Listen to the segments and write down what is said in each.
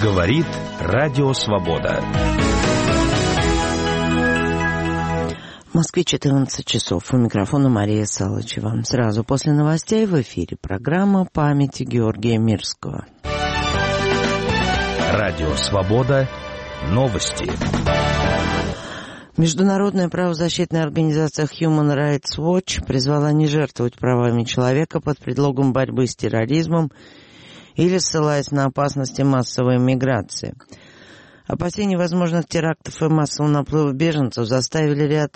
Говорит Радио Свобода. В Москве 14 часов. У микрофона Мария Салычева. Сразу после новостей в эфире программа «Памяти Георгия Мирского». Радио Свобода. Новости. Международная правозащитная организация Human Rights Watch призвала не жертвовать правами человека под предлогом борьбы с терроризмом или ссылаясь на опасности массовой миграции. Опасения возможных терактов и массового наплыва беженцев заставили ряд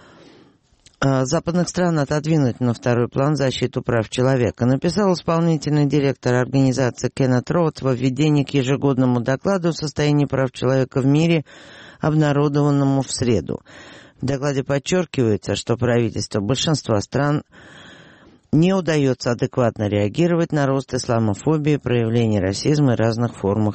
западных стран отодвинуть на второй план защиту прав человека, написал исполнительный директор организации Кеннет Роуд во введении к ежегодному докладу о состоянии прав человека в мире, обнародованному в среду. В докладе подчеркивается, что правительству большинства стран не удается адекватно реагировать на рост исламофобии, проявления расизма и разных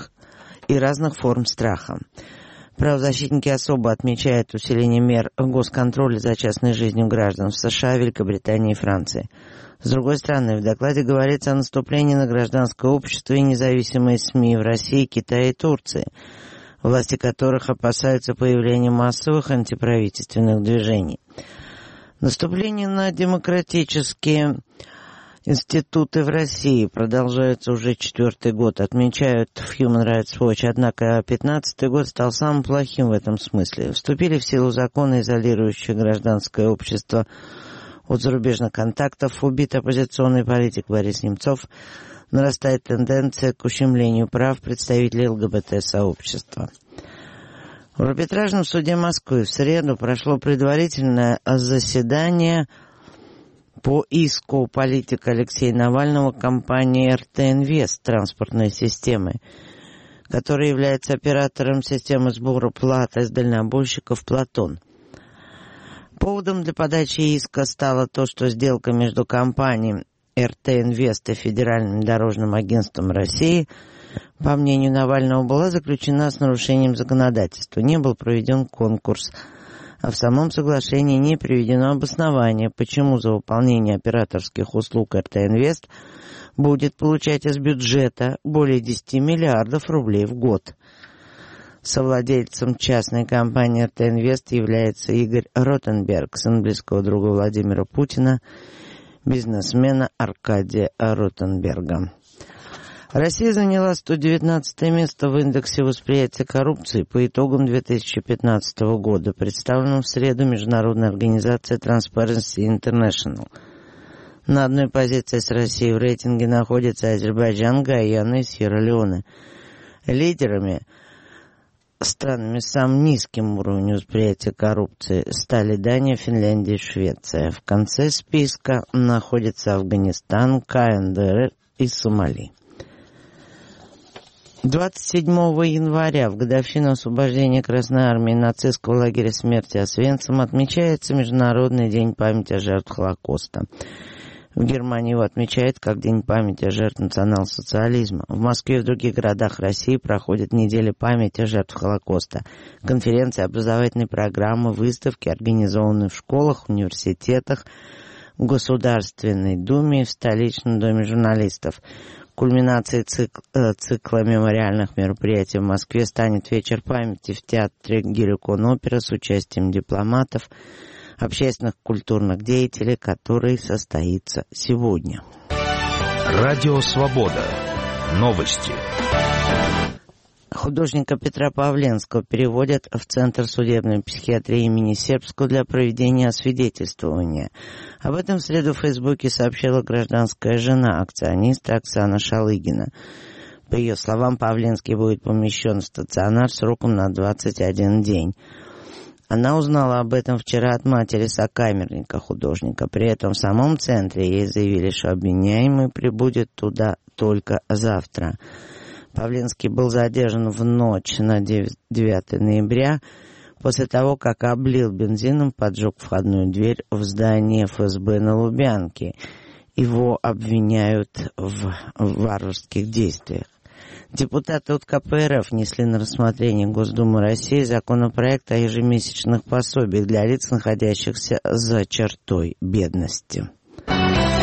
форм страха. Правозащитники особо отмечают усиление мер госконтроля за частной жизнью граждан в США, Великобритании и Франции. С другой стороны, в докладе говорится о наступлении на гражданское общество и независимые СМИ в России, Китае и Турции, власти которых опасаются появления массовых антиправительственных движений. Наступление на демократические институты в России продолжается уже 4-й год, отмечают в Human Rights Watch, однако 15-й год стал самым плохим в этом смысле. Вступили в силу законы, изолирующие гражданское общество от зарубежных контактов, убит оппозиционный политик Борис Немцов, нарастает тенденция к ущемлению прав представителей ЛГБТ-сообщества. В арбитражном суде Москвы в среду прошло предварительное заседание по иску политика Алексея Навального компании РТ Инвест транспортной системы, которая является оператором системы сбора платы с дальнобойщиков «Платон». Поводом для подачи иска стало то, что сделка между компанией РТ Инвест и Федеральным дорожным агентством России, по мнению Навального, была заключена с нарушением законодательства. Не был проведен конкурс, а в самом соглашении не приведено обоснование, почему за выполнение операторских услуг РТ Инвест будет получать из бюджета более 10 миллиардов рублей в год. Совладельцем частной компании РТ Инвест является Игорь Ротенберг, сын близкого друга Владимира Путина, бизнесмена Аркадия Ротенберга. Россия заняла 119 место в индексе восприятия коррупции по итогам 2015 года, представленном в среду международной организацией Transparency International. На одной позиции с Россией в рейтинге находятся Азербайджан, Гайана и Сьерра-Леоне. Лидерами, странами с самым низким уровнем восприятия коррупции, стали Дания, Финляндия и Швеция. В конце списка находятся Афганистан, КНДР и Сомали. 27 января, в годовщину освобождения Красной Армии нацистского лагеря смерти Освенцим, отмечается Международный день памяти о жертвах Холокоста. В Германии его отмечают как День памяти о жертвах национал-социализма. В Москве и в других городах России проходят недели памяти о жертвах Холокоста. Конференции, образовательные программы, выставки, организованные в школах, университетах, в Государственной Думе и в столичном доме журналистов. Кульминацией цикла мемориальных мероприятий в Москве станет вечер памяти в театре Геликон-опера с участием дипломатов, общественных культурных деятелей, который состоится сегодня. Радио Свобода. Новости. Художника Петра Павленского переводят в Центр судебной психиатрии имени Сербского для проведения освидетельствования. Об этом в среду в Фейсбуке сообщила гражданская жена акциониста Оксана Шалыгина. По ее словам, Павленский будет помещен в стационар сроком на 21 день. Она узнала об этом вчера от матери сокамерника художника. При этом в самом центре ей заявили, что обвиняемый прибудет туда только завтра. Павленский был задержан в ночь на 9 ноября после того, как облил бензином, поджег входную дверь в здание ФСБ на Лубянке. Его обвиняют в варварских действиях. Депутаты от КПРФ внесли на рассмотрение Госдумы России законопроект о ежемесячных пособиях для лиц, находящихся за чертой бедности.